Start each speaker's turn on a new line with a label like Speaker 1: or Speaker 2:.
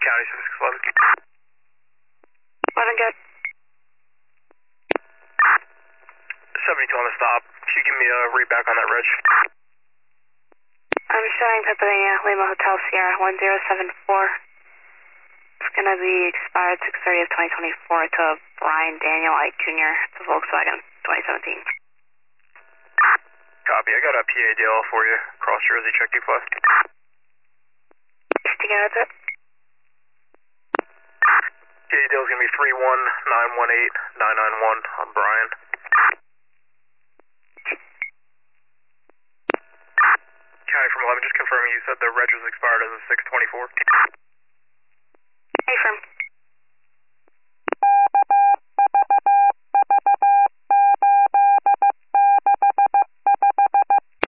Speaker 1: County 7611.
Speaker 2: 11 good.
Speaker 1: 72 on the stop. Can you give me a read back on that reg?
Speaker 2: I'm showing Pennsylvania, Lima Hotel Sierra 1074. It's going to be expired 6/30 of 2024 to Brian Daniel Ike Jr. It's a Volkswagen 2017.
Speaker 1: Copy. I got a PA deal for you. Cross Jersey, check 2 fly.
Speaker 2: Sticking out it.
Speaker 1: PA deal is going to be 31918-991 on Brian. County from 11, just confirming you said the reg was expired as of 6/24.